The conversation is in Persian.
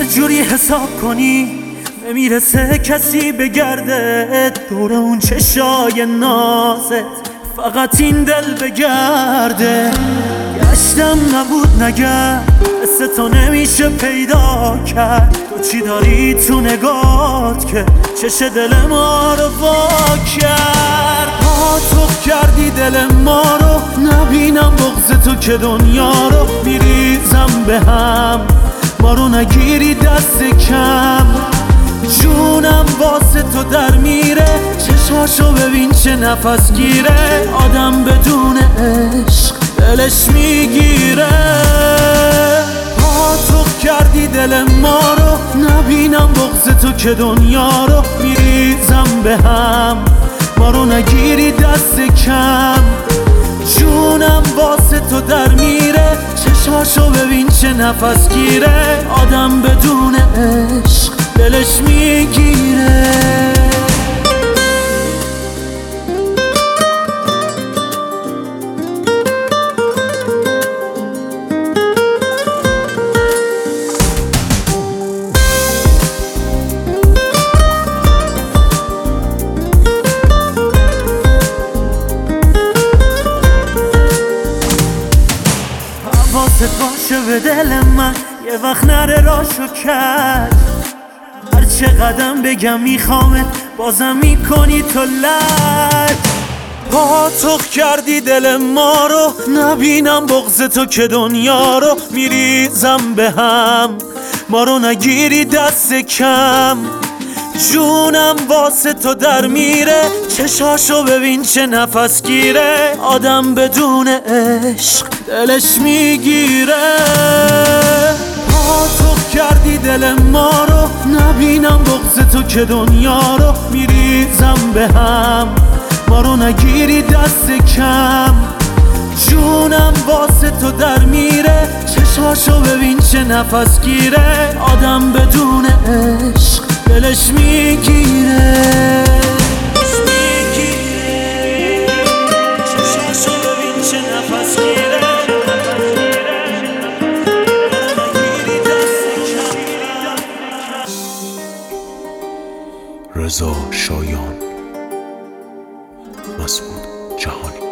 جوری حساب کنی نمیرسه کسی بگرده دور اون چشای نازت، فقط این دل بگرده. گشتم نبود نگرد، مثل تو نمیشه پیدا کرد. تو چی داری تو نگات که چش دل ما رو وا کرد؟ تو کردی دل ما رو، نبینم بغض تو که دنیا رو میریزم به هم. ما رو نگیری دست کم، جونم واسه تو در میره. چشاشو ببین چه نفس گیره، آدم بدون عشق دلش میگیره. تو کردی دل ما رو، نبینم بغض تو که دنیا رو میریزم به هم. ما رو نگیری دست کم، جونم واسه تو در میره. چشاشو ببین چه نفس گیره، آدم بدون عشق دلش میگیره. حواست باشه به دل من، یه وقت نره راشو کرد. هر چه قدم بگم میخوامت، بازم میکنی تو لج. تو کردی دل ما رو، نبینم بغض تو که دنیا رو میریزم به هم. ما رو نگیری دست کم، جونم واسه تو در میره. چشاشو ببین چه نفس گیره، آدم بدون عشق دلش میگیره. تو کردی دل ما رو، نبینم بغض تو که دنیا رو میریزم به هم. ما رو نگیری دست کم، جونم واسه تو در میره. چشاشو ببین چه نفس گیره، آدم بدون عشق دلش میگیره. چشاشو ببین چه نفس گیره، رضا شایان، مسعود جهانی.